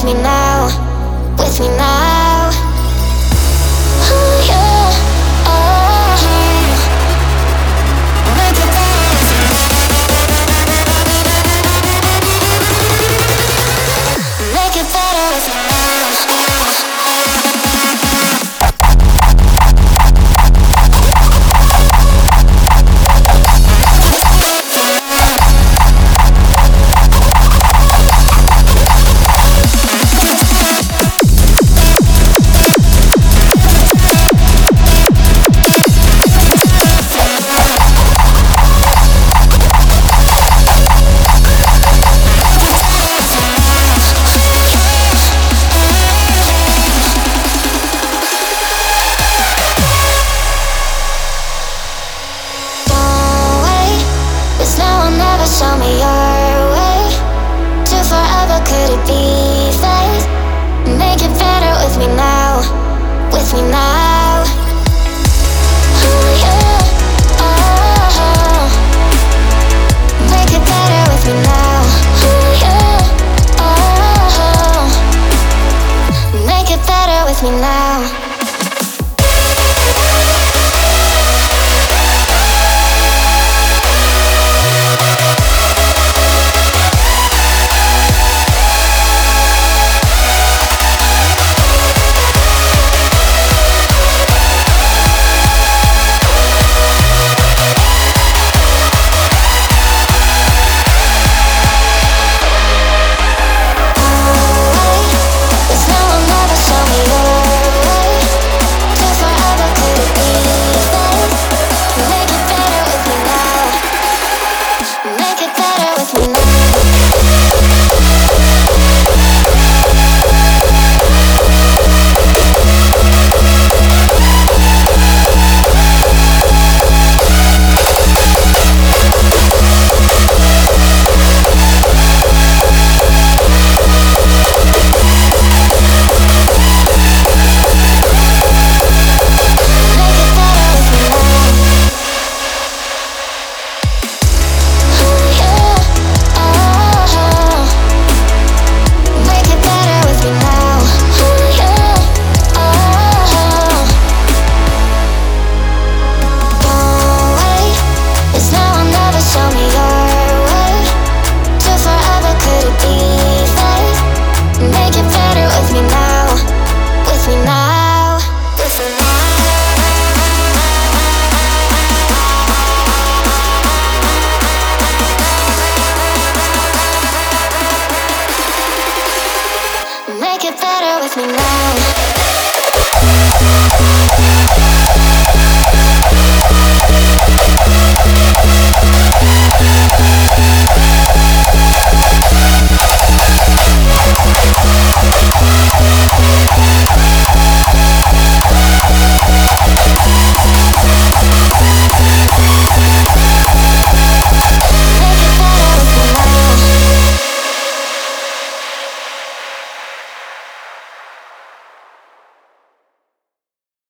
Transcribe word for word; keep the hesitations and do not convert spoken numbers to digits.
me now, with me now. Oh yeah, oh. Make it better, make it better with me now. Show me your way to forever. Could it be fate? Make it better with me now, with me now. Oh yeah, oh. Make it better with me now. Oh yeah, oh. Make it better with me now. Show me your way to forever. Could it be fate? Make it better with me now, with me now, with me now. Make it better with me now.